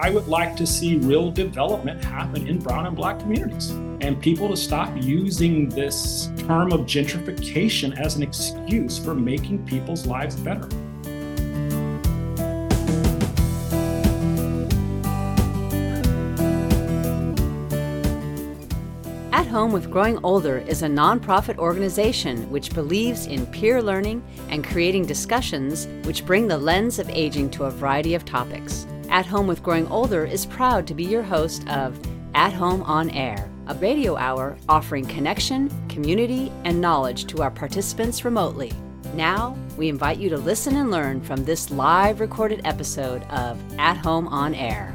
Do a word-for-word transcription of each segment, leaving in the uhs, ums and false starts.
I would like to see real development happen in brown and black communities, and people to stop using this term of gentrification as an excuse for making people's lives better. At Home with Growing Older is a nonprofit organization which believes in peer learning and creating discussions which bring the lens of aging to a variety of topics. At Home with Growing Older is proud to be your host of At Home on Air, a radio hour offering connection, community, and knowledge to our participants remotely. Now, we invite you to listen and learn from this live recorded episode of At Home on Air.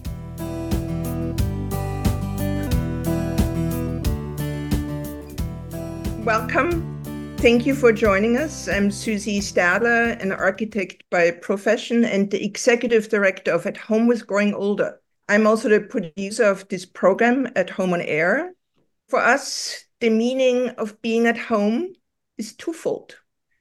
Welcome. Thank you for joining us. I'm Susie Stadler, an architect by profession and the executive director of At Home with Growing Older. I'm also the producer of this program, At Home on Air. For us, the meaning of being at home is twofold.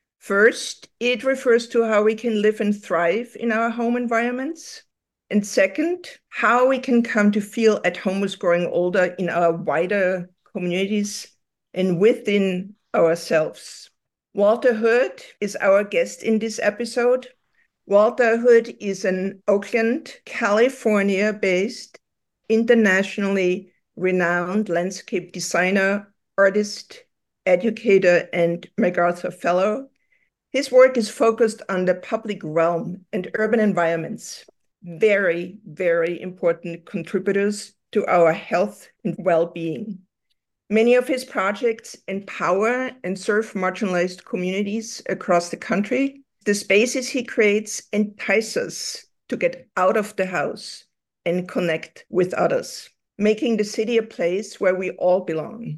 First, it refers to how we can live and thrive in our home environments. And second, how we can come to feel at home with growing older in our wider communities and within ourselves. Walter Hood is our guest in this episode. Walter Hood is an Oakland, California-based, internationally renowned landscape designer, artist, educator, and MacArthur Fellow. His work is focused on the public realm and urban environments, very, very important contributors to our health and well-being. Many of his projects empower and serve marginalized communities across the country. The spaces he creates entice us to get out of the house and connect with others, making the city a place where we all belong.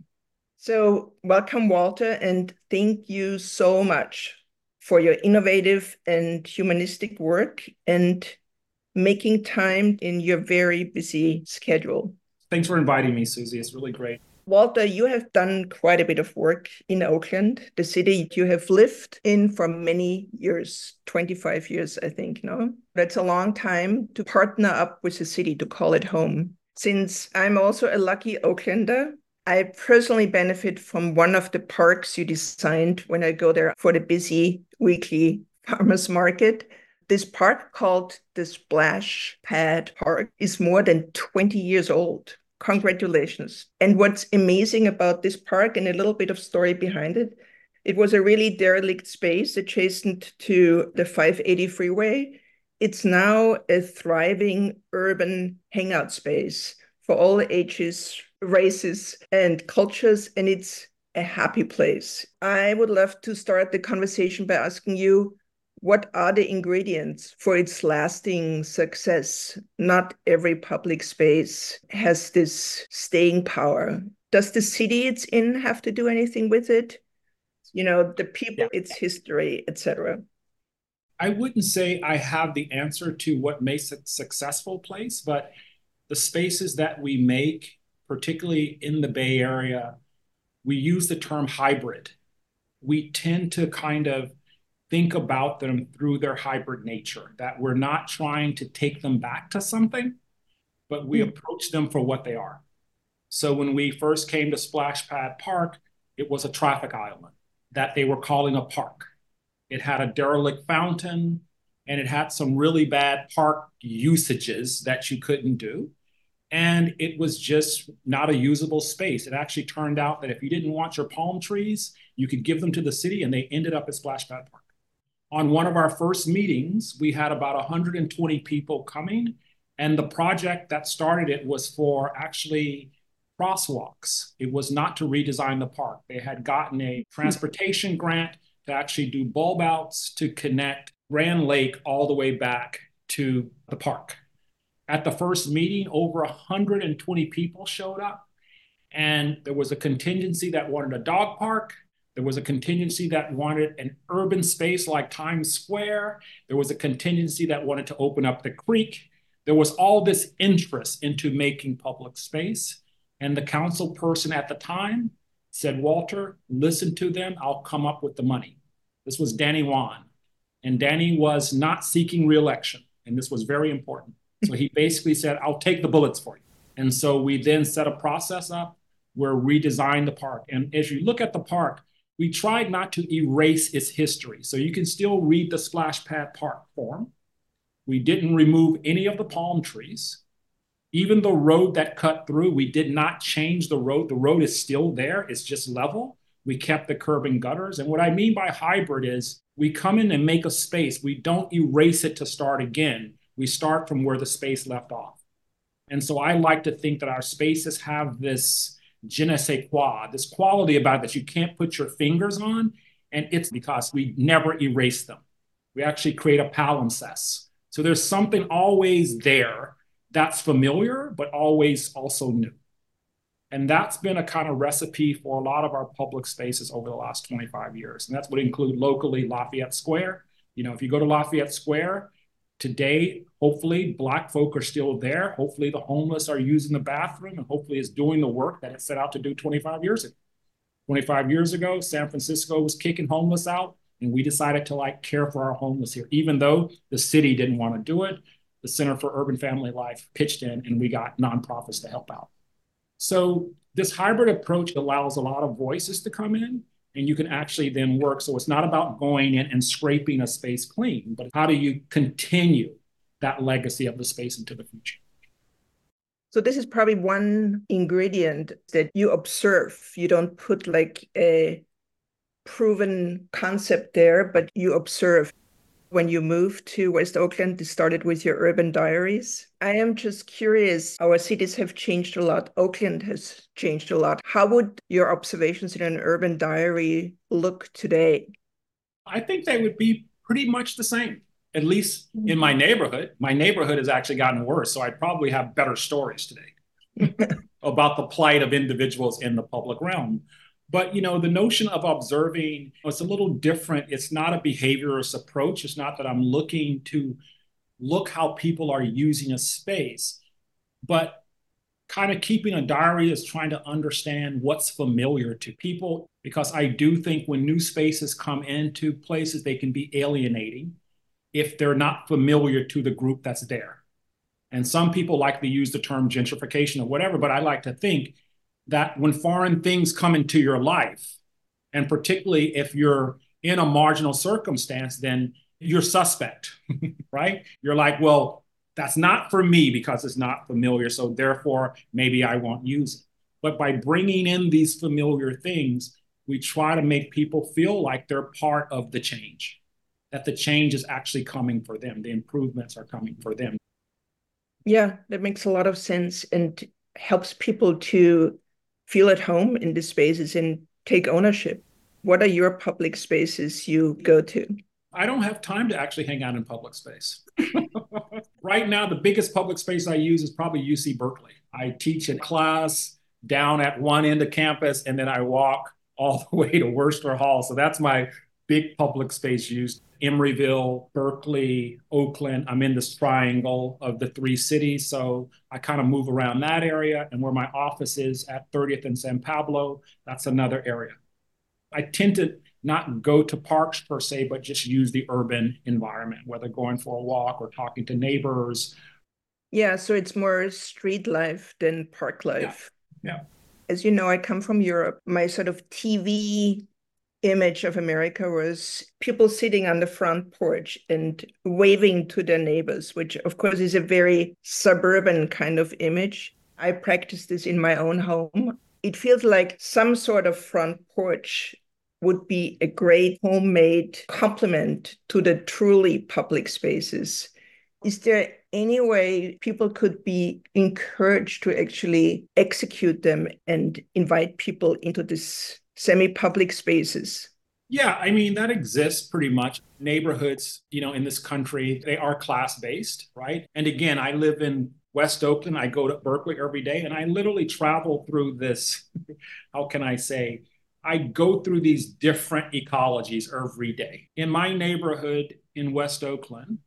So welcome, Walter, and thank you so much for your innovative and humanistic work and making time in your very busy schedule. Thanks for inviting me, Susie. It's really great. Walter, you have done quite a bit of work in Oakland, the city you have lived in for many years, twenty-five years, I think, no? That's a long time to partner up with the city to call it home. Since I'm also a lucky Oaklander, I personally benefit from one of the parks you designed when I go there for the busy weekly farmers market. This park called the Splash Pad Park is more than twenty years old. Congratulations. And what's amazing about this park, and a little bit of story behind it, it was a really derelict space adjacent to the five eighty freeway. It's now a thriving urban hangout space for all ages, races, and cultures, and it's a happy place. I would love to start the conversation by asking you, what are the ingredients for its lasting success? Not every public space has this staying power. Does the city it's in have to do anything with it? You know, the people, yeah. Its history, et cetera. I wouldn't say I have the answer to what makes a successful place, but the spaces that we make, particularly in the Bay Area, we use the term hybrid. We tend to kind of think about them through their hybrid nature, that we're not trying to take them back to something, but we mm. approach them for what they are. So when we first came to Splash Pad Park, it was a traffic island that they were calling a park. It had a derelict fountain, and it had some really bad park usages that you couldn't do. And it was just not a usable space. It actually turned out that if you didn't want your palm trees, you could give them to the city, and they ended up at Splash Pad Park. On one of our first meetings, we had about one hundred twenty people coming, and the project that started it was for actually crosswalks. It was not to redesign the park. They had gotten a transportation grant to actually do bulb outs to connect Grand Lake all the way back to the park. At the first meeting, over one hundred twenty people showed up, and there was a contingency that wanted a dog park. There was a contingency that wanted an urban space like Times Square. There was a contingency that wanted to open up the creek. There was all this interest into making public space. And the council person at the time said, Walter, listen to them. I'll come up with the money. This was Danny Wan. And Danny was not seeking re-election. And this was very important. So he basically said, I'll take the bullets for you. And so we then set a process up where we designed the park. And as you look at the park, we tried not to erase its history. So you can still read the Splash Pad Park form. We didn't remove any of the palm trees. Even the road that cut through, we did not change the road. The road is still there. It's just level. We kept the curb and gutters. And what I mean by hybrid is we come in and make a space. We don't erase it to start again. We start from where the space left off. And so I like to think that our spaces have this je ne sais quoi, this quality about it that you can't put your fingers on. And it's because we never erase them. We actually create a palimpsest. So there's something always there that's familiar, but always also new. And that's been a kind of recipe for a lot of our public spaces over the last twenty-five years. And that's what include locally Lafayette Square. You know, if you go to Lafayette Square today, hopefully Black folk are still there. Hopefully the homeless are using the bathroom, and hopefully it's doing the work that it set out to do twenty-five years ago. twenty-five years ago, San Francisco was kicking homeless out, and we decided to like care for our homeless here, even though the city didn't want to do it. The Center for Urban Family Life pitched in, and we got nonprofits to help out. So this hybrid approach allows a lot of voices to come in, and you can actually then work. So it's not about going in and scraping a space clean, but how do you continue that legacy of the space into the future? So this is probably one ingredient that you observe. You don't put like a proven concept there, but you observe. When you moved to West Oakland, you started with your urban diaries. I am just curious, our cities have changed a lot. Oakland has changed a lot. How would your observations in an urban diary look today? I think they would be pretty much the same, at least in my neighborhood. My neighborhood has actually gotten worse, so I'd probably have better stories today about the plight of individuals in the public realm. But, you know, the notion of observing, it's a little different. It's not a behaviorist approach. It's not that I'm looking to look how people are using a space, but kind of keeping a diary is trying to understand what's familiar to people, because I do think when new spaces come into places, they can be alienating if they're not familiar to the group that's there. And some people like to use the term gentrification or whatever, but I like to think that when foreign things come into your life, and particularly if you're in a marginal circumstance, then you're suspect, right? You're like, well, that's not for me because it's not familiar, so therefore maybe I won't use it. But by bringing in these familiar things, we try to make people feel like they're part of the change, that the change is actually coming for them, the improvements are coming for them. Yeah, that makes a lot of sense and helps people to feel at home in the spaces and take ownership. What are your public spaces you go to? I don't have time to actually hang out in public space. Right now, the biggest public space I use is probably U C Berkeley. I teach a class down at one end of campus, and then I walk all the way to Worcester Hall. So that's my big public space use. Emeryville, Berkeley, Oakland. I'm in this triangle of the three cities. So I kind of move around that area. And where my office is at thirtieth and San Pablo, that's another area. I tend to not go to parks per se, but just use the urban environment, whether going for a walk or talking to neighbors. Yeah, so it's more street life than park life. Yeah. yeah. As you know, I come from Europe. My sort of T V image of America was people sitting on the front porch and waving to their neighbors, which of course is a very suburban kind of image. I practice this in my own home. It feels like some sort of front porch would be a great homemade complement to the truly public spaces. Is there any way people could be encouraged to actually execute them and invite people into this semi-public spaces? Yeah, I mean, that exists pretty much. Neighborhoods, you know, in this country, they are class-based, right? And again, I live in West Oakland. I go to Berkeley every day, and I literally travel through this, how can I say, I go through these different ecologies every day. In my neighborhood in West Oakland,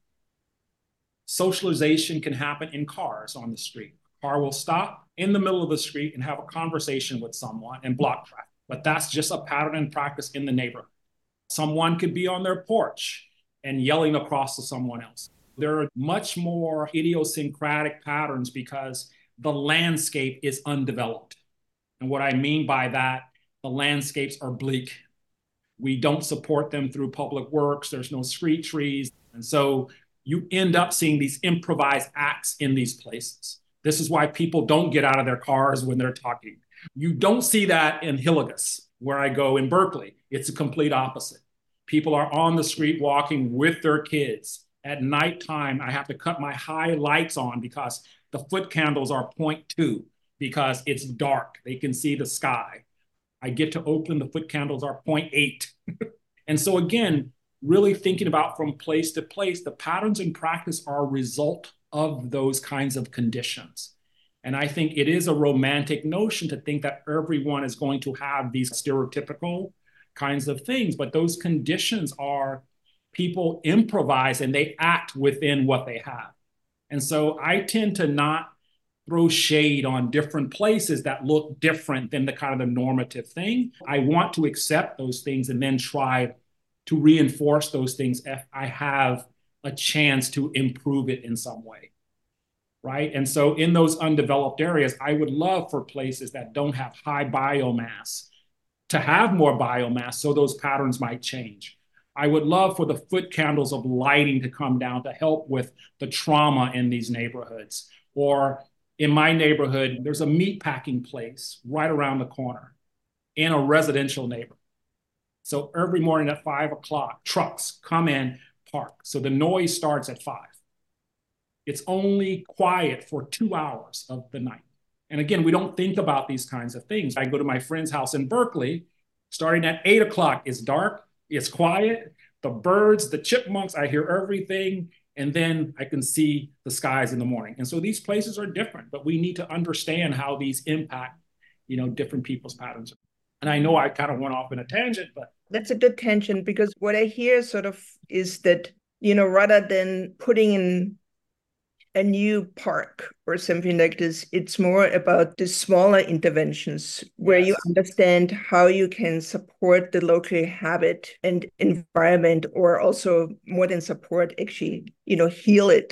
socialization can happen in cars on the street. A car will stop in the middle of the street and have a conversation with someone and block traffic. But that's just a pattern and practice in the neighborhood. Someone could be on their porch and yelling across to someone else. There are much more idiosyncratic patterns because the landscape is undeveloped. And what I mean by that, the landscapes are bleak. We don't support them through public works. There's no street trees. And so you end up seeing these improvised acts in these places. This is why people don't get out of their cars when they're talking. You don't see that in Hillegas, where I go in Berkeley. It's a complete opposite. People are on the street walking with their kids. At nighttime, I have to cut my high lights on because the foot candles are zero point two because it's dark. They can see the sky. I get to Oakland, the foot candles are zero point eight. And so again, really thinking about from place to place, the patterns in practice are a result of those kinds of conditions. And I think it is a romantic notion to think that everyone is going to have these stereotypical kinds of things, but those conditions are people improvise and they act within what they have. And so I tend to not throw shade on different places that look different than the kind of the normative thing. I want to accept those things and then try to reinforce those things if I have a chance to improve it in some way, right? And so in those undeveloped areas, I would love for places that don't have high biomass to have more biomass so those patterns might change. I would love for the foot candles of lighting to come down to help with the trauma in these neighborhoods. Or in my neighborhood, there's a meat packing place right around the corner in a residential neighborhood. So every morning at five o'clock, trucks come in, park. So the noise starts at five. It's only quiet for two hours of the night. And again, we don't think about these kinds of things. I go to my friend's house in Berkeley, starting at eight o'clock, it's dark, it's quiet, the birds, the chipmunks, I hear everything, and then I can see the skies in the morning. And so these places are different, but we need to understand how these impact, you know, different people's patterns. And I know I kind of went off in a tangent, but. That's a good tangent, because what I hear sort of is that, you know, rather than putting in a new park or something like this, it's more about the smaller interventions where yes. you understand how you can support the local habit and environment, or also more than support, actually, you know, heal it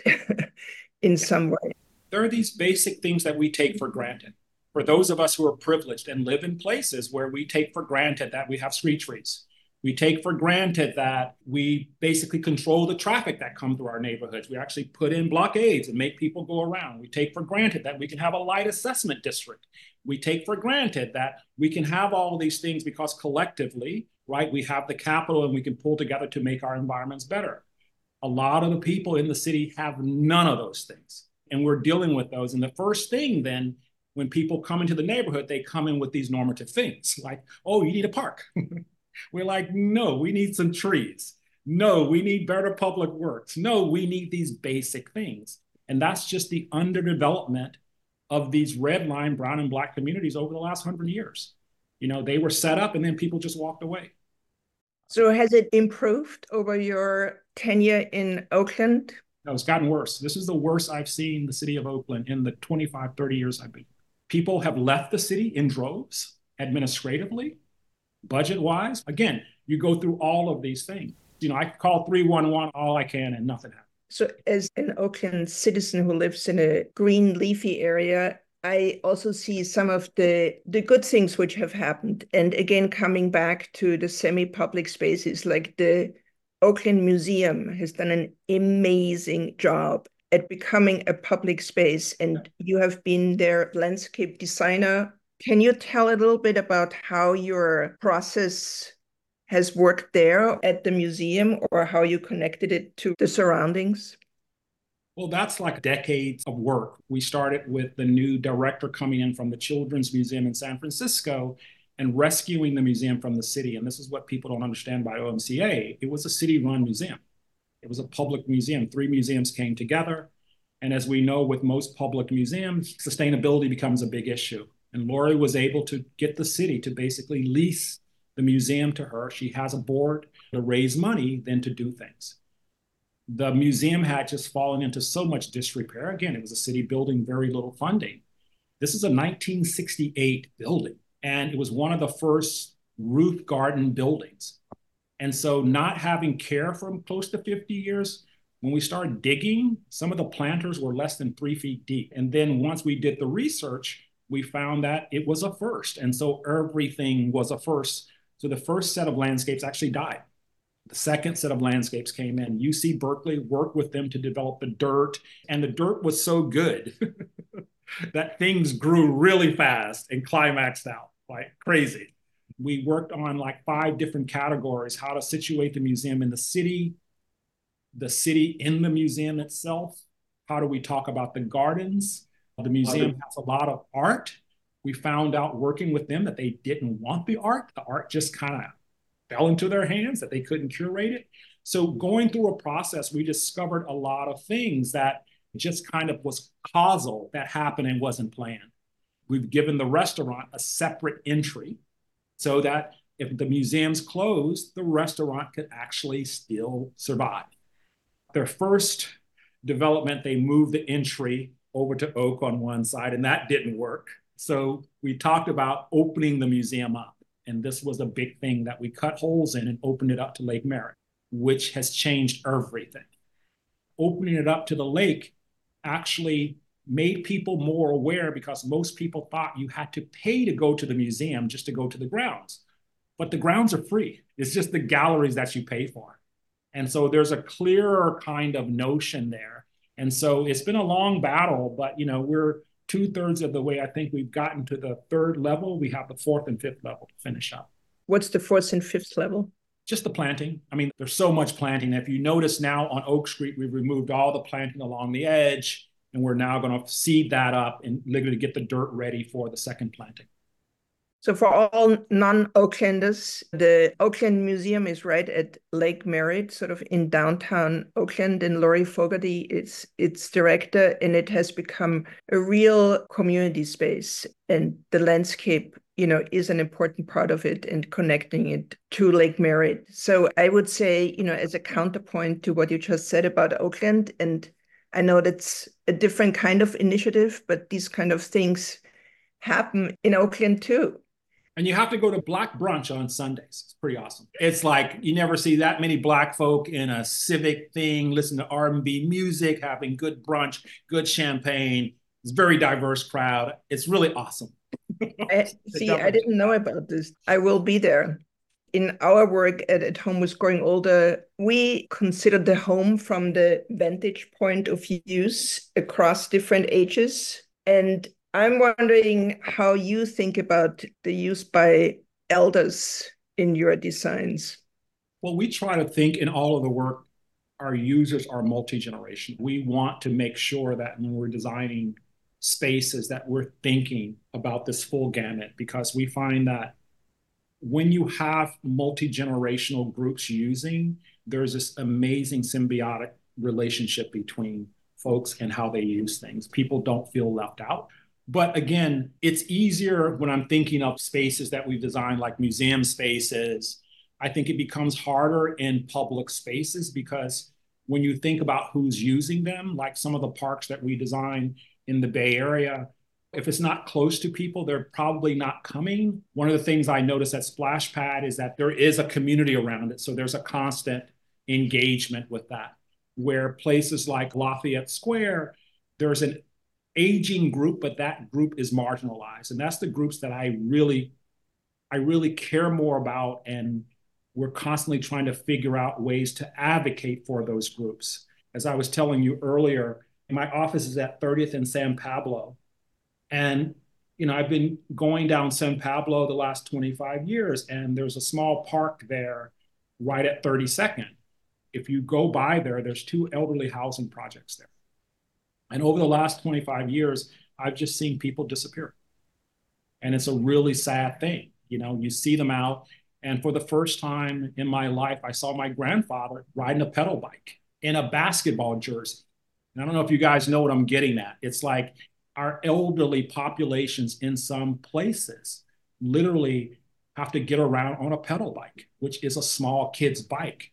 in some way. There are these basic things that we take for granted. For those of us who are privileged and live in places where we take for granted that we have street trees. We take for granted that we basically control the traffic that comes through our neighborhoods. We actually put in blockades and make people go around. We take for granted that we can have a light assessment district. We take for granted that we can have all of these things because collectively, right, we have the capital and we can pull together to make our environments better. A lot of the people in the city have none of those things, and we're dealing with those. And the first thing then, when people come into the neighborhood, they come in with these normative things like, oh, you need a park. We're like, no, we need some trees. No, we need better public works. No, we need these basic things. And that's just the underdevelopment of these red line brown and black communities over the last hundred years. You know, they were set up and then people just walked away. So has it improved over your tenure in Oakland? No, it's gotten worse. This is the worst I've seen the city of Oakland in the twenty-five, thirty years I've been. People have left the city in droves, administratively, budget-wise. Again, you go through all of these things. You know, I call three one one all I can and nothing happens. So as an Oakland citizen who lives in a green, leafy area, I also see some of the, the good things which have happened. And again, coming back to the semi-public spaces, like the Oakland Museum has done an amazing job at becoming a public space. And you have been their landscape designer. Can you tell a little bit about how your process has worked there at the museum, or how you connected it to the surroundings? Well, that's like decades of work. We started with the new director coming in from the Children's Museum in San Francisco and rescuing the museum from the city. And this is what people don't understand by O M C A. It was a city-run museum. It was a public museum. Three museums came together. And as we know, with most public museums, sustainability becomes a big issue. And Lori was able to get the city to basically lease the museum to her. She has a board to raise money, then to do things. The museum had just fallen into so much disrepair. Again, it was a city building, very little funding. This is a nineteen sixty-eight building, and it was one of the first roof garden buildings. And so not having care for close to fifty years, When we started digging, some of the planters were less than three feet deep. And then once we did the research, we found that it was a first. And so everything was a first. So the first set of landscapes actually died. The second set of landscapes came in. U C Berkeley worked with them to develop the dirt, and the dirt was so good that things grew really fast and climaxed out like crazy. We worked on like five different categories: how to situate the museum in the city, the city in the museum itself, how do we talk about the gardens. The museum has a lot of art. We found out working with them that they didn't want the art. The art just kind of fell into their hands, that they couldn't curate it. So going through a process, we discovered a lot of things that just kind of was causal, that happened and wasn't planned. We've given the restaurant a separate entry so that if the museum's closed, the restaurant could actually still survive. Their first development, they moved the entry over to oak on one side, and that didn't work. So we talked about opening the museum up. And this was a big thing, that we cut holes in and opened it up to Lake Merritt, which has changed everything. Opening it up to the lake actually made people more aware, because most people thought you had to pay to go to the museum just to go to the grounds. But the grounds are free. It's just the galleries that you pay for. And so there's a clearer kind of notion there. And so it's been a long battle, but you know, we're two thirds of the way. I think we've gotten to the third level. We have the fourth and fifth level to finish up. What's the fourth and fifth level? Just the planting. I mean, there's so much planting. If you notice now on Oak Street, we've removed all the planting along the edge, and we're now going to seed that up and literally get the dirt ready for the second planting. So for all non-Oaklanders, the Oakland Museum is right at Lake Merritt, sort of in downtown Oakland, and Lori Fogarty is its director, and it has become a real community space. And the landscape, you know, is an important part of it, and connecting it to Lake Merritt. So I would say, you know, as a counterpoint to what you just said about Oakland, and I know that's a different kind of initiative, but these kind of things happen in Oakland too. And you have to go to Black Brunch on Sundays. It's pretty awesome. It's like you never see that many Black folk in a civic thing, listen to R and B music, having good brunch, good champagne. It's a very diverse crowd. It's really awesome. I, see, I didn't know about this. I will be there. In our work at, at Home with Growing Older, we consider the home from the vantage point of use across different ages. And I'm wondering how you think about the use by elders in your designs. Well, we try to think in all of the work, our users are multi-generational. We want to make sure that when we're designing spaces that we're thinking about this full gamut, because we find that when you have multi-generational groups using, there's this amazing symbiotic relationship between folks and how they use things. People don't feel left out. But again, it's easier when I'm thinking of spaces that we've designed, like museum spaces. I think it becomes harder in public spaces, because when you think about who's using them, like some of the parks that we design in the Bay Area, if it's not close to people, they're probably not coming. One of the things I noticed at Splash Pad is that there is a community around it. So there's a constant engagement with that, where places like Lafayette Square, there's an aging group, but that group is marginalized. And that's the groups that I really, I really care more about. And we're constantly trying to figure out ways to advocate for those groups. As I was telling you earlier, my office is at thirtieth and San Pablo. And, you know, I've been going down San Pablo the last twenty-five years, and there's a small park there right at thirty-second. If you go by there, there's two elderly housing projects there. And over the last twenty-five years, I've just seen people disappear. And it's a really sad thing. You know, you see them out. And for the first time in my life, I saw my grandfather riding a pedal bike in a basketball jersey. And I don't know if you guys know what I'm getting at. It's like our elderly populations in some places literally have to get around on a pedal bike, which is a small kid's bike.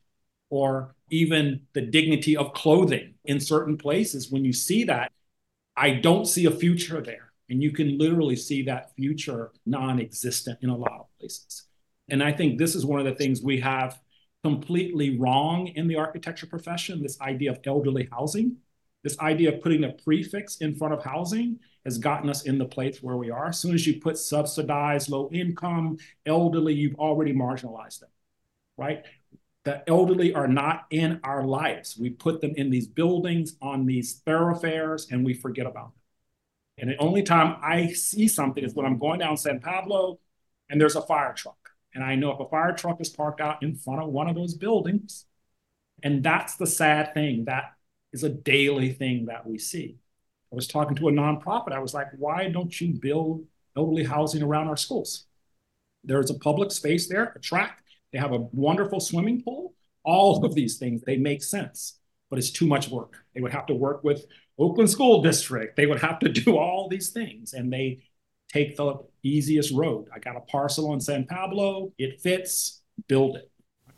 Or even the dignity of clothing in certain places. When you see that, I don't see a future there. And you can literally see that future non-existent in a lot of places. And I think this is one of the things we have completely wrong in the architecture profession, this idea of elderly housing. This idea of putting a prefix in front of housing has gotten us in the place where we are. As soon as you put subsidized, low income, elderly, you've already marginalized them, right? The elderly are not in our lives. We put them in these buildings, on these thoroughfares, and we forget about them. And the only time I see something is when I'm going down San Pablo and there's a fire truck. And I know if a fire truck is parked out in front of one of those buildings, and that's the sad thing, that is a daily thing that we see. I was talking to a nonprofit. I was like, why don't you build elderly housing around our schools? There's a public space there, a track. They have a wonderful swimming pool. All of these things, they make sense, but it's too much work. They would have to work with Oakland School District. They would have to do all these things, and they take the easiest road. I got a parcel in San Pablo. It fits, build it.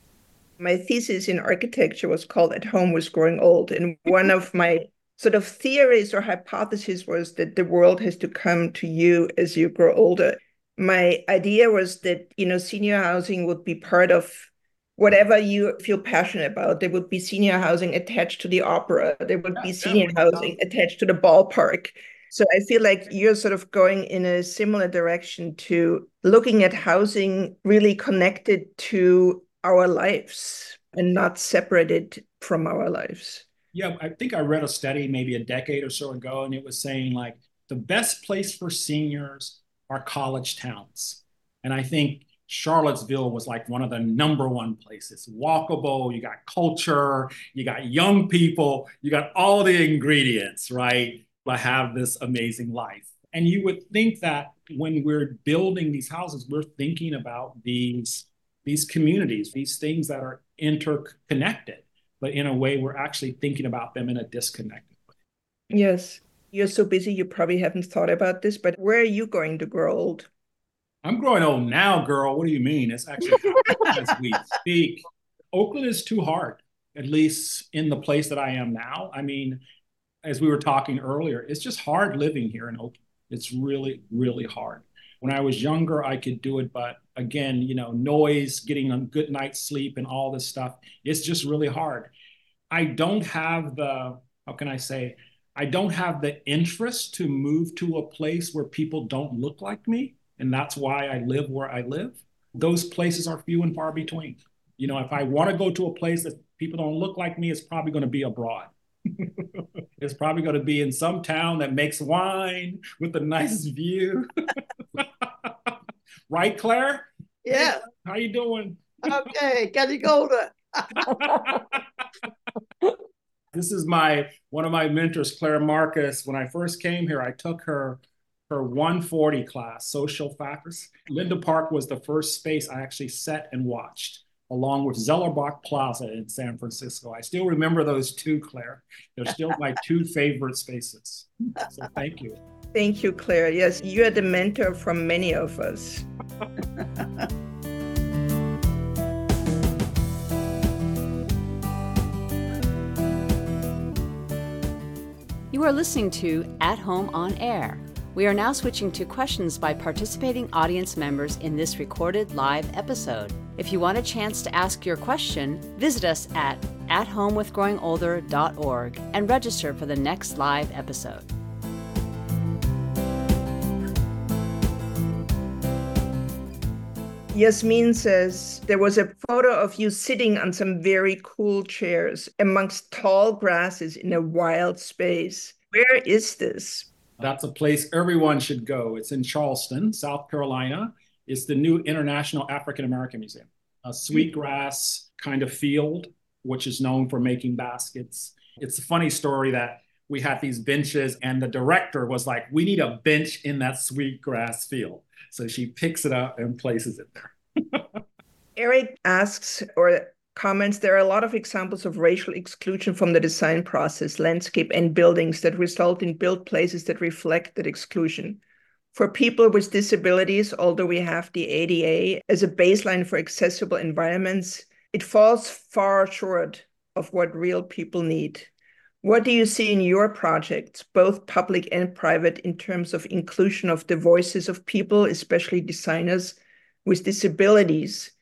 My thesis in architecture was called At Home with Growing Old. And one of my sort of theories or hypotheses was that the world has to come to you as you grow older. My idea was that, you know, senior housing would be part of whatever you feel passionate about. There would be senior housing attached to the opera. There would yeah, be senior housing attached to the ballpark. So I feel like you're sort of going in a similar direction to looking at housing really connected to our lives and not separated from our lives. Yeah, I think I read a study maybe a decade or so ago, and it was saying like the best place for seniors are college towns. And I think Charlottesville was like one of the number one places. Walkable, you got culture, you got young people, you got all the ingredients, right, to have this amazing life. And you would think that when we're building these houses, we're thinking about these these communities, these things that are interconnected, but in a way we're actually thinking about them in a disconnected way. Yes. You're so busy, you probably haven't thought about this, but where are you going to grow old? I'm growing old now, girl. What do you mean? It's actually as we speak. Oakland is too hard, at least in the place that I am now. I mean, as we were talking earlier, it's just hard living here in Oakland. It's really, really hard. When I was younger, I could do it, but again, you know, noise, getting a good night's sleep and all this stuff, it's just really hard. I don't have the, how can I say, I don't have the interest to move to a place where people don't look like me. And that's why I live where I live. Those places are few and far between. You know, if I want to go to a place that people don't look like me, it's probably going to be abroad. It's probably going to be in some town that makes wine with a nice view. Right, Claire? Yeah. How you doing? Okay, getting older. This is my one of my mentors, Claire Marcus. When I first came here, I took her her one forty class, social factors. Linda Park was the first space I actually sat and watched, along with Zellerbach Plaza in San Francisco. I still remember those two, Claire. They're still my two favorite spaces. So thank you. Thank you, Claire. Yes, you are the mentor from many of us. You are listening to At Home on Air. We are now switching to questions by participating audience members in this recorded live episode. If you want a chance to ask your question, visit us at at home with growing older dot org and register for the next live episode. Yasmin says there was a photo of you sitting on some very cool chairs amongst tall grasses in a wild space. Where is this? That's a place everyone should go. It's in Charleston, South Carolina. It's the new International African American Museum, a sweetgrass kind of field, which is known for making baskets. It's a funny story that we had these benches and the director was like, we need a bench in that sweetgrass field. So she picks it up and places it there. Eric asks or comments, there are a lot of examples of racial exclusion from the design process, landscape and buildings that result in built places that reflect that exclusion. For people with disabilities, although we have the A D A as a baseline for accessible environments, it falls far short of what real people need. What do you see in your projects, both public and private, in terms of inclusion of the voices of people, especially designers with disabilities,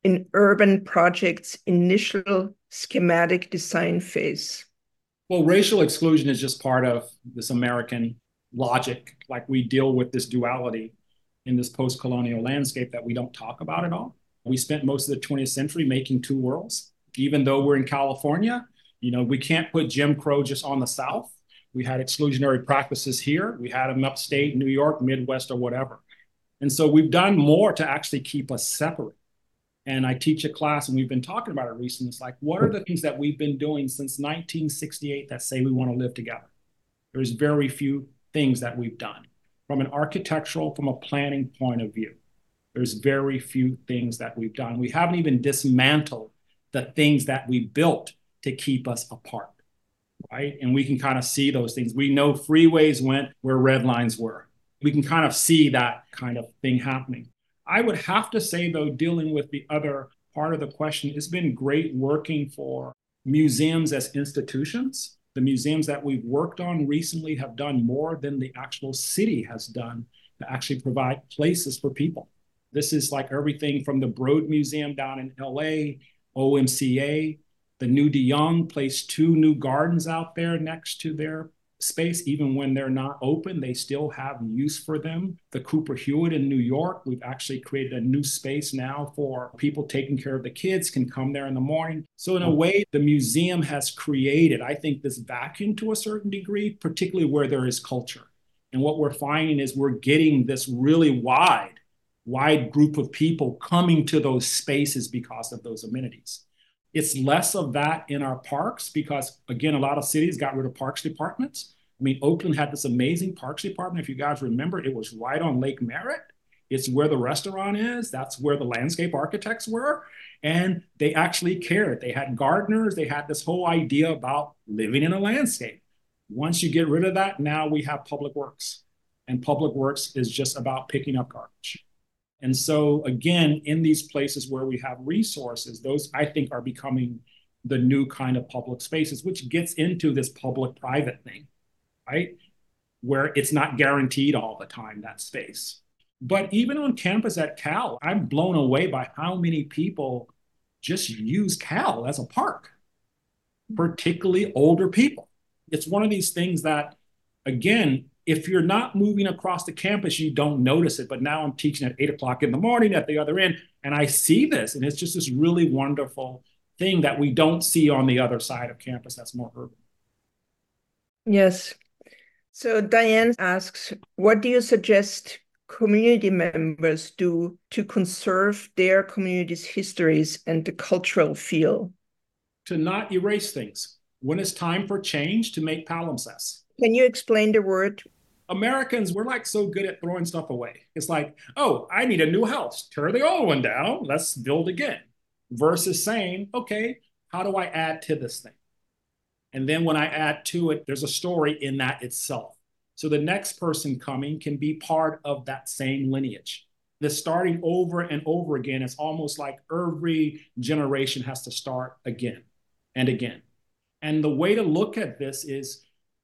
in urban projects' initial schematic design phase? Well, racial exclusion is just part of this American logic. Like, we deal with this duality in this post-colonial landscape that we don't talk about at all. We spent most of the twentieth century making two worlds. Even though we're in California, you know, we can't put Jim Crow just on the South. We had exclusionary practices here. We had them upstate, New York, Midwest, or whatever. And so we've done more to actually keep us separate. And I teach a class, and we've been talking about it recently. It's like, what are the things that we've been doing since nineteen sixty-eight that say we want to live together? There's very few things that we've done. From an architectural, from a planning point of view, there's very few things that we've done. We haven't even dismantled the things that we built to keep us apart, right? And we can kind of see those things. We know freeways went where red lines were. We can kind of see that kind of thing happening. I would have to say, though, dealing with the other part of the question, it's been great working for museums as institutions. The museums that we've worked on recently have done more than the actual city has done to actually provide places for people. This is like everything from the Broad Museum down in L A, O M C A, the new de Young placed two new gardens out there next to their space. Even when they're not open, they still have use for them. The Cooper Hewitt in New York, we've actually created a new space now for people taking care of the kids, can come there in the morning. So in a way, the museum has created, I think, this vacuum to a certain degree, particularly where there is culture. And what we're finding is we're getting this really wide, wide group of people coming to those spaces because of those amenities. It's less of that in our parks because, again, a lot of cities got rid of parks departments. I mean, Oakland had this amazing parks department. If you guys remember, it was right on Lake Merritt. It's where the restaurant is. That's where the landscape architects were. And they actually cared. They had gardeners. They had this whole idea about living in a landscape. Once you get rid of that, now we have public works. And public works is just about picking up garbage. And so, again, in these places where we have resources, those, I think, are becoming the new kind of public spaces, which gets into this public-private thing, right? Where it's not guaranteed all the time, that space. But even on campus at Cal, I'm blown away by how many people just use Cal as a park, particularly older people. It's one of these things that, again, if you're not moving across the campus, you don't notice it. But now I'm teaching at eight o'clock in the morning at the other end, and I see this, and it's just this really wonderful thing that we don't see on the other side of campus that's more urban. Yes. So Diane asks, what do you suggest community members do to conserve their community's histories and the cultural feel? To not erase things. When it's time for change, to make palimpsests. Can you explain the word? Americans, we're like so good at throwing stuff away. It's like, oh, I need a new house. Tear the old one down. Let's build again. Versus saying, okay, how do I add to this thing? And then when I add to it, there's a story in that itself. So the next person coming can be part of that same lineage. The starting over and over again, it's almost like every generation has to start again and again. And the way to look at this is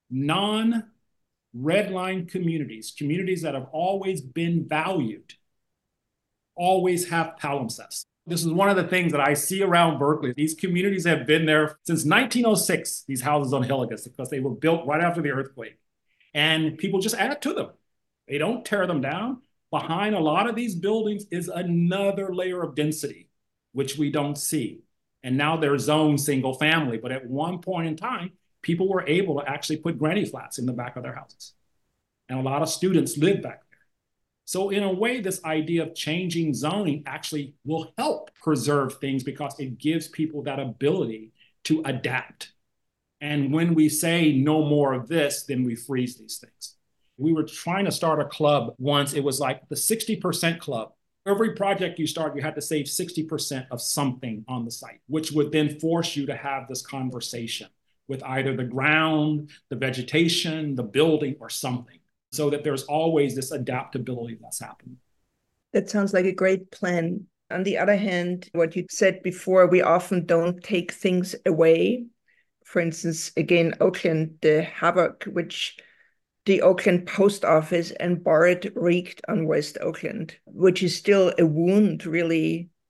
non-red line communities, communities that have always been valued, always have palimpsests. This is one of the things that I see around Berkeley. These communities have been there since nineteen oh six, these houses on Hillegas, because they were built right after the earthquake. And people just add to them. They don't tear them down. Behind a lot of these buildings is another layer of density, which we don't see. And now they're zoned single family. But at one point in time, people were able to actually put granny flats in the back of their houses. And a lot of students live back there. So in a way, this idea of changing zoning actually will help preserve things because it gives people that ability to adapt. And when we say no more of this, then we freeze these things. We were trying to start a club once. It was like the sixty percent club. Every project you start, you had to save sixty percent of something on the site, which would then force you to have this conversation with either the ground, the vegetation, the building, or something, so that there's always this adaptability that's happening. That sounds like a great plan. On the other hand, what you said before, we often don't take things away. For instance, again, Oakland, the havoc which the Oakland post office and BART wreaked on West Oakland, which is still a wound, really,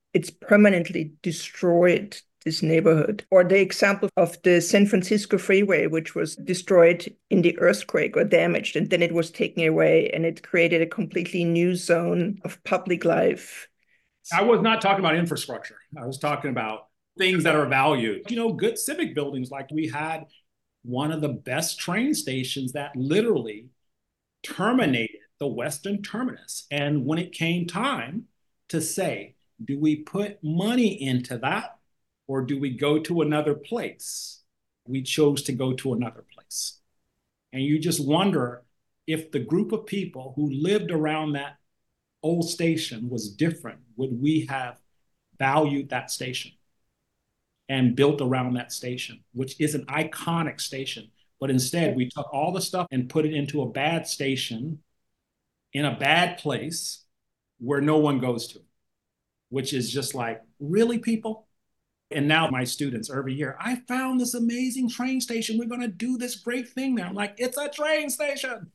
it's permanently destroyed this neighborhood. Or the example of the San Francisco freeway, which was destroyed in the earthquake or damaged, and then it was taken away, and it created a completely new zone of public life. I was not talking about infrastructure. I was talking about things that are valued. You know, good civic buildings, like we had one of the best train stations that literally terminated the Western Terminus. And when it came time to say, do we put money into that or do we go to another place? We chose to go to another place. And you just wonder if the group of people who lived around that old station was different, would we have valued that station and built around that station, which is an iconic station. But instead, we took all the stuff and put it into a bad station in a bad place where no one goes to, which is just like, really, people? And now my students every year, I found this amazing train station. We're going to do this great thing there. I'm like, it's a train station.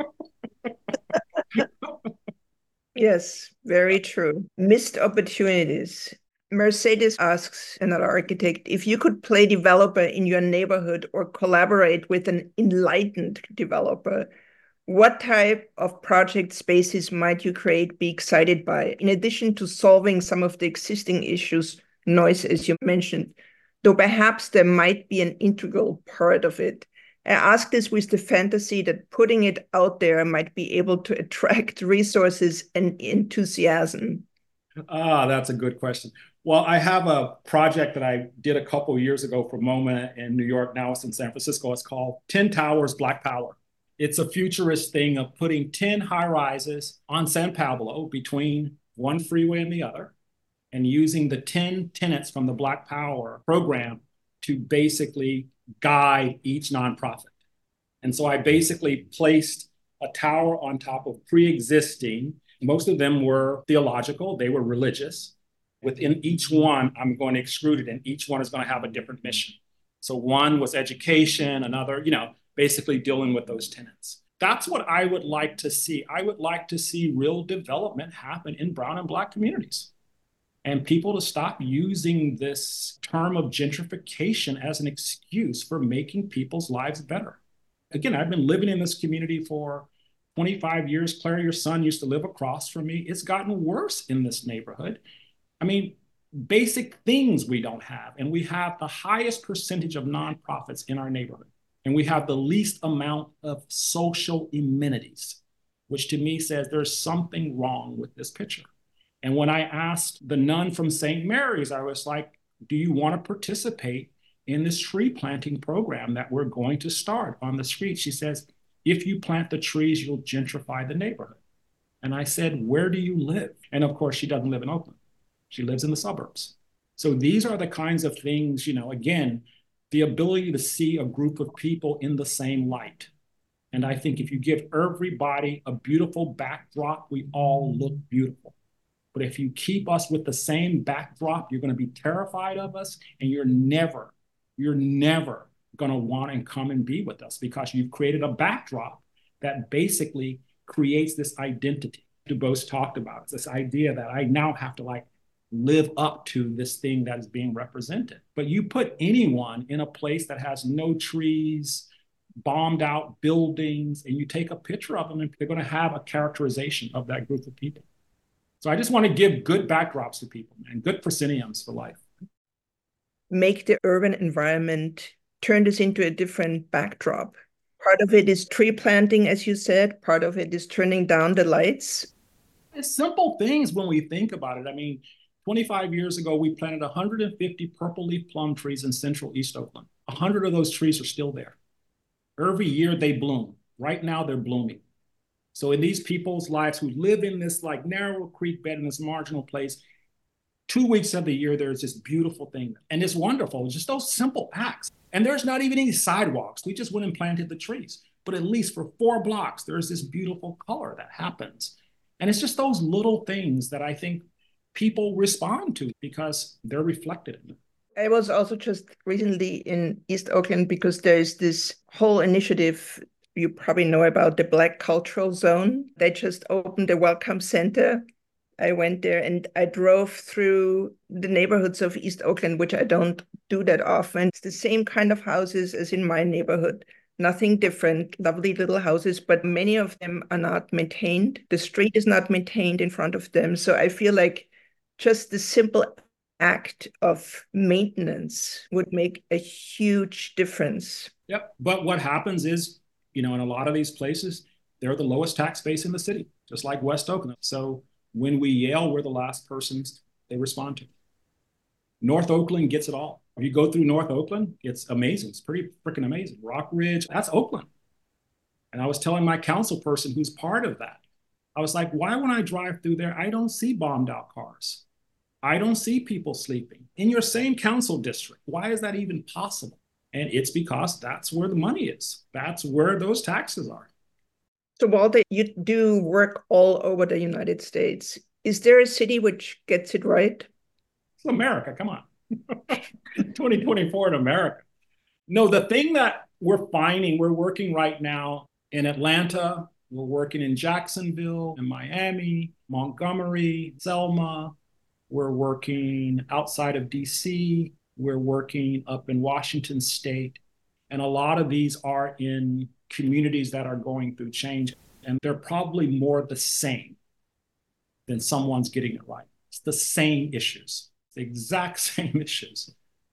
Yes, very true. Missed opportunities. Mercedes asks another architect, if you could play developer in your neighborhood or collaborate with an enlightened developer, what type of project spaces might you create, be excited by, in addition to solving some of the existing issues, noise, as you mentioned, though perhaps there might be an integral part of it? I ask this with the fantasy that putting it out there might be able to attract resources and enthusiasm. Ah, that's a good question. Well, I have a project that I did a couple of years ago for MoMA in New York. Now it's in San Francisco. It's called ten Towers Black Power. It's a futurist thing of putting ten high rises on San Pablo between one freeway and the other, and using the ten tenets from the Black Power program to basically guide each nonprofit. And so I basically placed a tower on top of pre-existing. Most of them were theological, they were religious. Within each one, I'm going to extrude it, and each one is going to have a different mission. So one was education, another, you know, basically dealing with those tenets. That's what I would like to see. I would like to see real development happen in brown and Black communities, and people to stop using this term of gentrification as an excuse for making people's lives better. Again, I've been living in this community for twenty-five years. Claire, your son, used to live across from me. It's gotten worse in this neighborhood. I mean, basic things we don't have. And we have the highest percentage of nonprofits in our neighborhood. And we have the least amount of social amenities, which to me says there's something wrong with this picture. And when I asked the nun from Saint Mary's, I was like, do you want to participate in this tree planting program that we're going to start on the street? She says, if you plant the trees, you'll gentrify the neighborhood. And I said, where do you live? And of course, she doesn't live in Oakland. She lives in the suburbs. So these are the kinds of things, you know, again, the ability to see a group of people in the same light. And I think if you give everybody a beautiful backdrop, we all look beautiful. But if you keep us with the same backdrop, you're going to be terrified of us, and you're never, you're never going to want and come and be with us, because you've created a backdrop that basically creates this identity DuBose talked about. It's this idea that I now have to like live up to this thing that is being represented. But you put anyone in a place that has no trees, bombed out buildings, and you take a picture of them, and they're going to have a characterization of that group of people. So I just want to give good backdrops to people, and good prosceniums for life. Make the urban environment, turn this into a different backdrop. Part of it is tree planting, as you said. Part of it is turning down the lights. It's simple things when we think about it. I mean, twenty-five years ago, we planted one hundred fifty purple leaf plum trees in central East Oakland. one hundred of those trees are still there. Every year they bloom. Right now they're blooming. So in these people's lives who live in this like narrow creek bed in this marginal place, two weeks of the year, there's this beautiful thing. And it's wonderful, just those simple acts. And there's not even any sidewalks. We just went and planted the trees. But at least for four blocks, there's this beautiful color that happens. And it's just those little things that I think people respond to because they're reflected in them. I was also just recently in East Oakland because there's this whole initiative you probably know about, the Black Cultural Zone. They just opened a welcome center. I went there and I drove through the neighborhoods of East Oakland, which I don't do that often. It's the same kind of houses as in my neighborhood. Nothing different, lovely little houses, but many of them are not maintained. The street is not maintained in front of them. So I feel like just the simple act of maintenance would make a huge difference. Yep. But what happens is, you know, in a lot of these places, they're the lowest tax base in the city, just like West Oakland. So when we yell, we're the last persons they respond to. North Oakland gets it all. If you go through North Oakland, it's amazing. It's pretty freaking amazing. Rock Ridge, that's Oakland. And I was telling my council person who's part of that, I was like, why when I drive through there, I don't see bombed out cars. I don't see people sleeping in your same council district. Why is that even possible? And it's because that's where the money is. That's where those taxes are. So Walter, you do work all over the United States. Is there a city which gets it right? It's America, come on. twenty twenty-four in America. No, the thing that we're finding, we're working right now in Atlanta, we're working in Jacksonville, in Miami, Montgomery, Selma. We're working outside of D C. We're working up in Washington State. And a lot of these are in communities that are going through change. And they're probably more the same than someone's getting it right. It's the same issues, the exact same issues.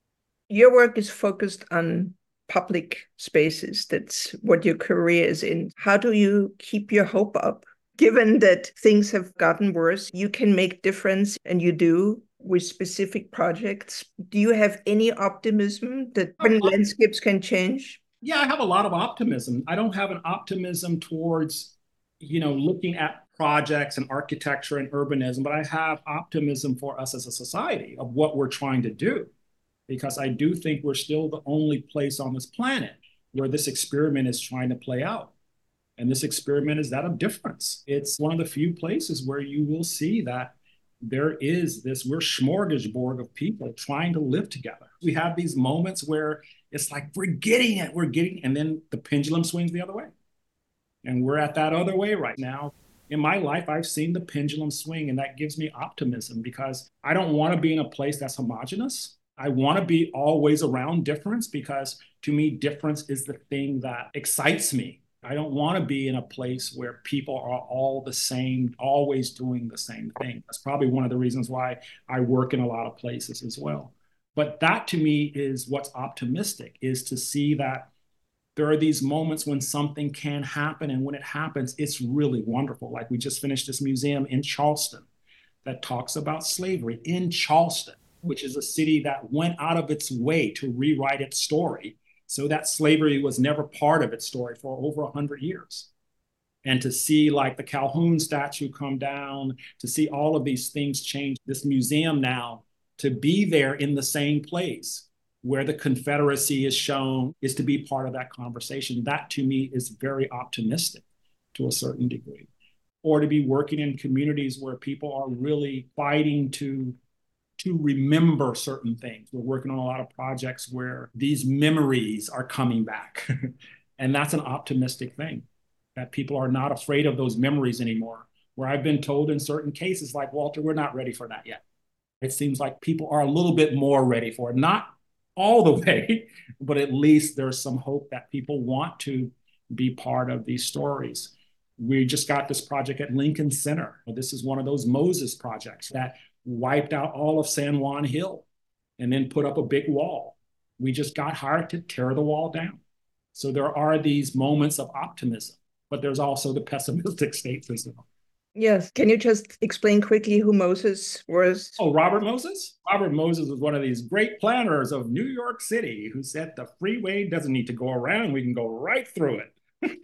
Your work is focused on public spaces. That's what your career is in. How do you keep your hope up? Given that things have gotten worse, you can make difference, and you do with specific projects. Do you have any optimism that urban landscapes can change? Yeah, I have a lot of optimism. I don't have an optimism towards, you know, looking at projects and architecture and urbanism, but I have optimism for us as a society of what we're trying to do, because I do think we're still the only place on this planet where this experiment is trying to play out. And this experiment is that of difference. It's one of the few places where you will see that there is this, we're smorgasbord of people trying to live together. We have these moments where it's like, we're getting it, we're getting, and then the pendulum swings the other way. And we're at that other way right now. In my life, I've seen the pendulum swing, and that gives me optimism, because I don't want to be in a place that's homogenous. I want to be always around difference, because to me, difference is the thing that excites me. I don't want to be in a place where people are all the same, always doing the same thing. That's probably one of the reasons why I work in a lot of places as well. But that to me is what's optimistic, is to see that there are these moments when something can happen, and when it happens, it's really wonderful. Like we just finished this museum in Charleston that talks about slavery in Charleston, which is a city that went out of its way to rewrite its story so that slavery was never part of its story for over one hundred years. And to see like the Calhoun statue come down, to see all of these things change, this museum now to be there in the same place where the Confederacy is shown, is to be part of that conversation. That to me is very optimistic to a certain degree. Or to be working in communities where people are really fighting to to remember certain things. We're working on a lot of projects where these memories are coming back. And that's an optimistic thing, that people are not afraid of those memories anymore. Where I've been told in certain cases, like, Walter, we're not ready for that yet. It seems like people are a little bit more ready for it. Not all the way, but at least there's some hope that people want to be part of these stories. We just got this project at Lincoln Center. This is one of those Moses projects that wiped out all of San Juan Hill and then put up a big wall. We just got hired to tear the wall down. So there are these moments of optimism, but there's also the pessimistic states as well. Yes. Can you just explain quickly who Moses was? Oh, Robert Moses? Robert Moses was one of these great planners of New York City who said the freeway doesn't need to go around. We can go right through it.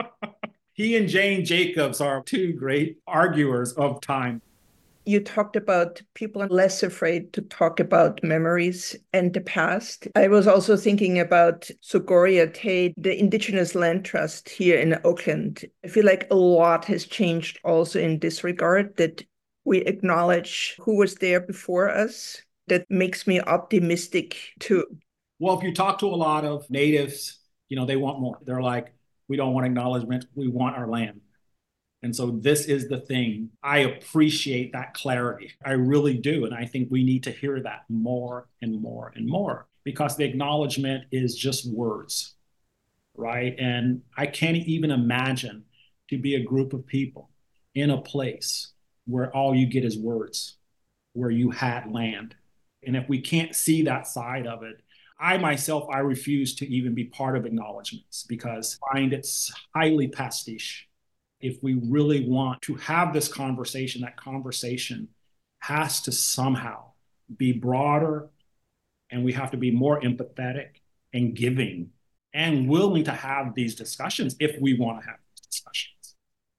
He and Jane Jacobs are two great arguers of time. You talked about people are less afraid to talk about memories and the past. I was also thinking about Sogorea Te, the Indigenous Land Trust here in Oakland. I feel like a lot has changed also in this regard, that we acknowledge who was there before us. That makes me optimistic too. Well, if you talk to a lot of natives, you know, they want more. They're like, we don't want acknowledgement. We want our land. And so this is the thing. I appreciate that clarity. I really do. And I think we need to hear that more and more and more, because the acknowledgement is just words, right? And I can't even imagine to be a group of people in a place where all you get is words, where you had land. And if we can't see that side of it, I myself, I refuse to even be part of acknowledgements, because I find it highly pastiche. If we really want to have this conversation, that conversation has to somehow be broader, and we have to be more empathetic and giving and willing to have these discussions if we want to have these discussions.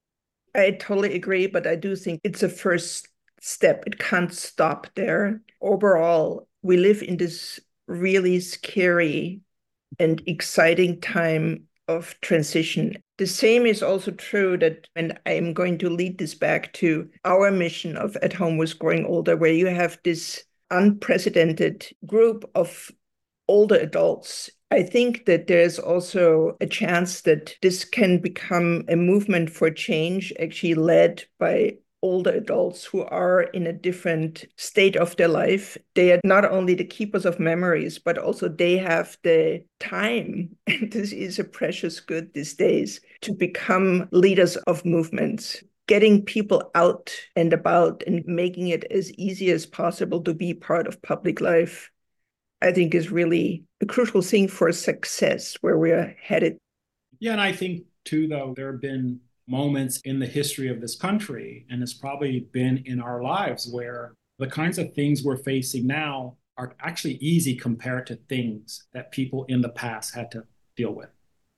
I totally agree, but I do think it's a first step. It can't stop there. Overall, we live in this really scary and exciting time of transition. The same is also true that, and I'm going to lead this back to our mission of At Home with Growing Older, where you have this unprecedented group of older adults. I think that there's also a chance that this can become a movement for change, actually led by older adults who are in a different state of their life. They are not only the keepers of memories, but also they have the time, and this is a precious good these days, to become leaders of movements, getting people out and about and making it as easy as possible to be part of public life, I think is really a crucial thing for success where we're headed. Yeah, and I think too, though, there have been moments in the history of this country, and it's probably been in our lives, where the kinds of things we're facing now are actually easy compared to things that people in the past had to deal with.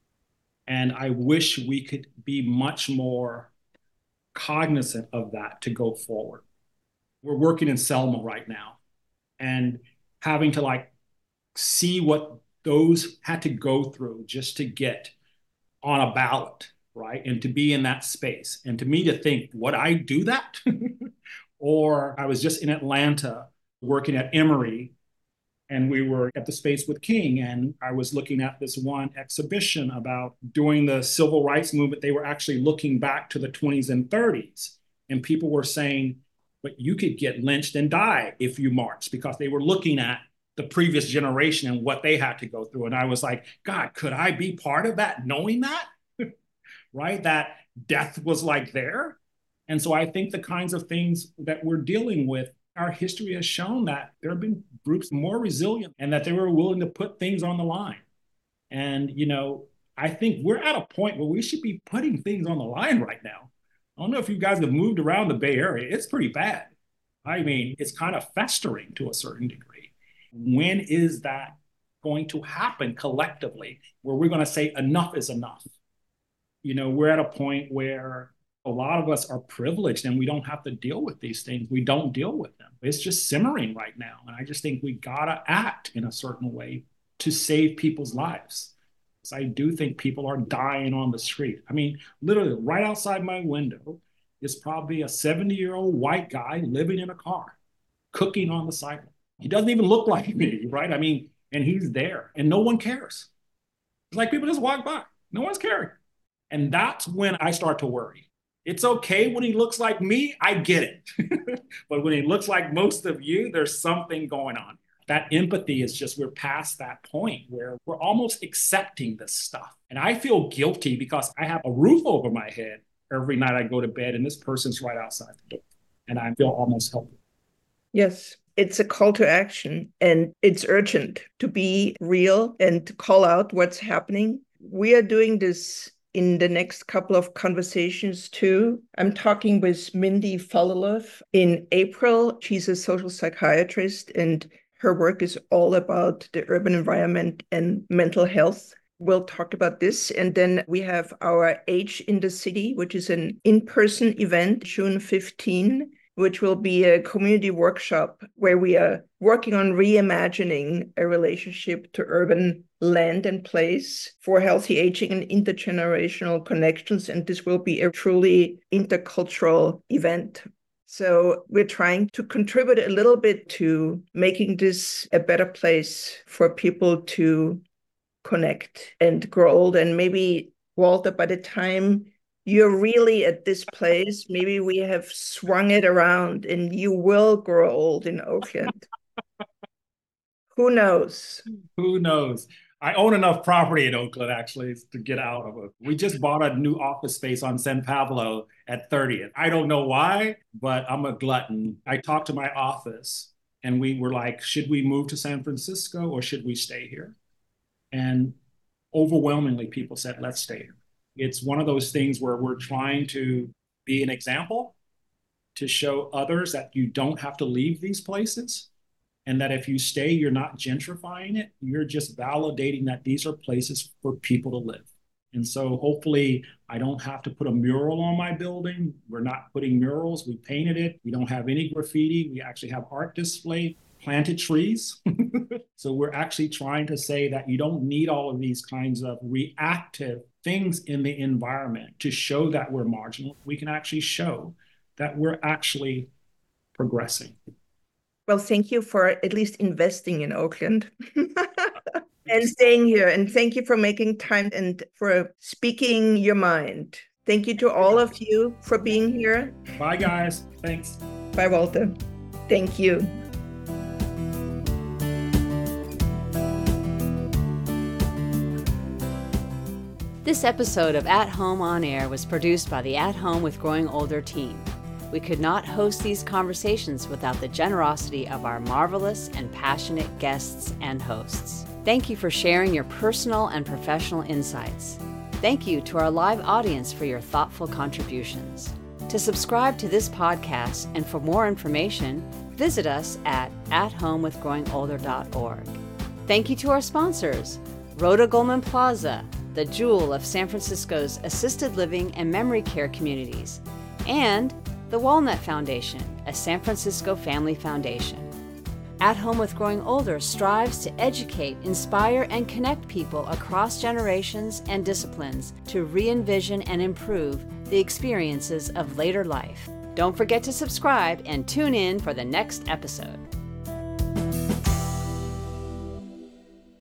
And I wish we could be much more cognizant of that to go forward. We're working in Selma right now, and having to like see what those had to go through just to get on a ballot, right? And to be in that space. And to me to think, would I do that? Or I was just in Atlanta working at Emory, and we were at the Space with King, and I was looking at this one exhibition about during the civil rights movement. They were actually looking back to the twenties and thirties, and people were saying, but you could get lynched and die if you marched, because they were looking at the previous generation and what they had to go through. And I was like, God, could I be part of that, knowing that? Right? That death was like there. And so I think the kinds of things that we're dealing with, our history has shown that there have been groups more resilient and that they were willing to put things on the line. And, you know, I think we're at a point where we should be putting things on the line right now. I don't know if you guys have moved around the Bay Area. It's pretty bad. I mean, it's kind of festering to a certain degree. When is that going to happen collectively, where we're going to say enough is enough? You know, we're at a point where a lot of us are privileged and we don't have to deal with these things. We don't deal with them. It's just simmering right now. And I just think we gotta act in a certain way to save people's lives. So I do think people are dying on the street. I mean, literally right outside my window is probably a seventy-year-old white guy living in a car, cooking on the sidewalk. He doesn't even look like me, right? I mean, and he's there and no one cares. It's like people just walk by. No one's caring. And that's when I start to worry. It's okay when he looks like me, I get it. But when he looks like most of you, there's something going on. That empathy is just, we're past that point where we're almost accepting this stuff. And I feel guilty because I have a roof over my head every night I go to bed, and this person's right outside the door. And I feel almost helpless. Yes, it's a call to action, and it's urgent to be real and to call out what's happening. We are doing this in the next couple of conversations too. I'm talking with Mindy Falilov in April. She's a social psychiatrist, and her work is all about the urban environment and mental health. We'll talk about this. And then we have our Age in the City, which is an in-person event, June fifteenth, which will be a community workshop where we are working on reimagining a relationship to urban land and place for healthy aging and intergenerational connections. And this will be a truly intercultural event. So we're trying to contribute a little bit to making this a better place for people to connect and grow old. And maybe, Walter, by the time you're really at this place. Maybe we have swung it around and you will grow old in Oakland. Who knows? Who knows? I own enough property in Oakland actually to get out of it. We just bought a new office space on San Pablo at thirtieth. I don't know why, but I'm a glutton. I talked to my office and we were like, should we move to San Francisco or should we stay here? And overwhelmingly people said, let's stay here. It's one of those things where we're trying to be an example to show others that you don't have to leave these places. And that if you stay, you're not gentrifying it. You're just validating that these are places for people to live. And so hopefully I don't have to put a mural on my building. We're not putting murals. We painted it. We don't have any graffiti. We actually have art display, planted trees. So we're actually trying to say that you don't need all of these kinds of reactive things in the environment to show that we're marginal. We can actually show that we're actually progressing. Well, thank you for at least investing in Oakland and staying here. And thank you for making time and for speaking your mind. Thank you to all of you for being here. Bye, guys. Thanks. Bye, Walter. Thank you. This episode of At Home on Air was produced by the At Home with Growing Older team. We could not host these conversations without the generosity of our marvelous and passionate guests and hosts. Thank you for sharing your personal and professional insights. Thank you to our live audience for your thoughtful contributions. To subscribe to this podcast and for more information, visit us at at home with growing older dot org. Thank you to our sponsors, Rhoda Goldman Plaza, the jewel of San Francisco's assisted living and memory care communities, and the Walnut Foundation, a San Francisco family foundation. At Home with Growing Older strives to educate, inspire, and connect people across generations and disciplines to re-envision and improve the experiences of later life. Don't forget to subscribe and tune in for the next episode.